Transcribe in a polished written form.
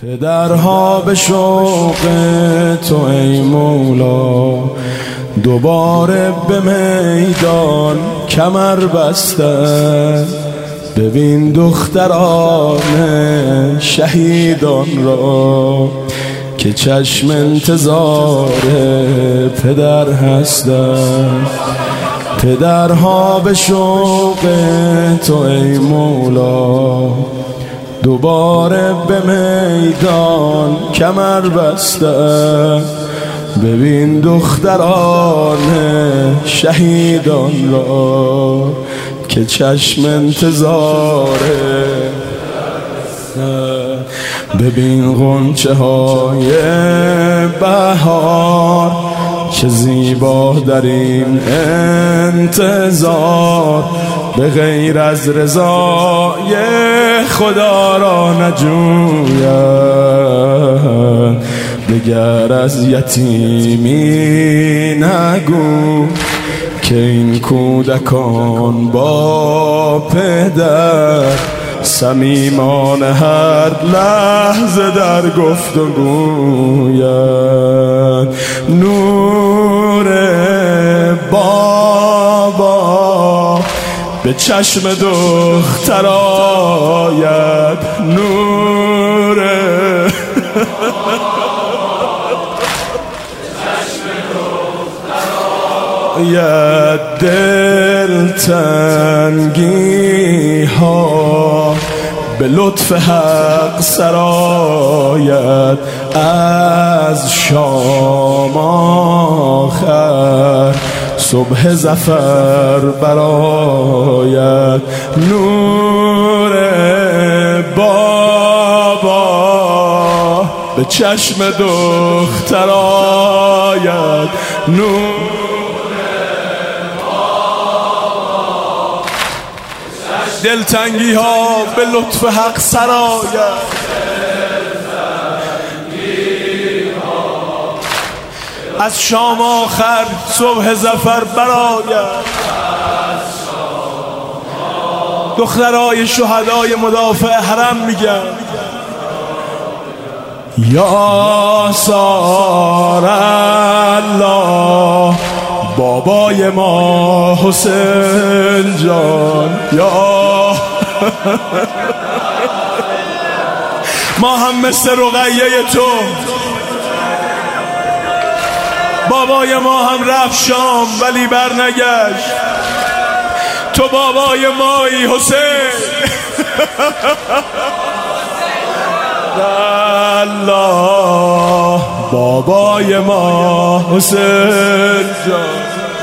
پدرها به شوق تو ای مولا دوباره به میدان کمر بسته. ببین دختران شهیدان را که چشم انتظار پدر هستند. پدرها به شوق تو ای مولا دوباره به میدان کمر بسته. ببین دختران شهیدان را که چشم انتظاره. ببین غنچه های بهار چه زیبا در این انتظار. به غیر از رضای خدا را نجوید، دگر از یتیمی نگو که این کودکان با پدر صمیمان هر لحظه در گفتگویند. نور بابا به چشم دختر آید، نور آید. دلتنگی ها به لطف حق سرآید، از شام آخر صبح ظفر برآید. نور بابا به چشم دختر آید، نور دلتنگی ها به لطف حق سرآید. از شام آخر صبح ظفر برآید. دخترای شهدای مدافع حرم میگن یا سار الله بابای ما حسین جان، یا ما هم مثل رقیه تو، بابای ما هم رفت شام ولی برنگشت، تو بابای مایی حسین. الله بابای ما حسین جان.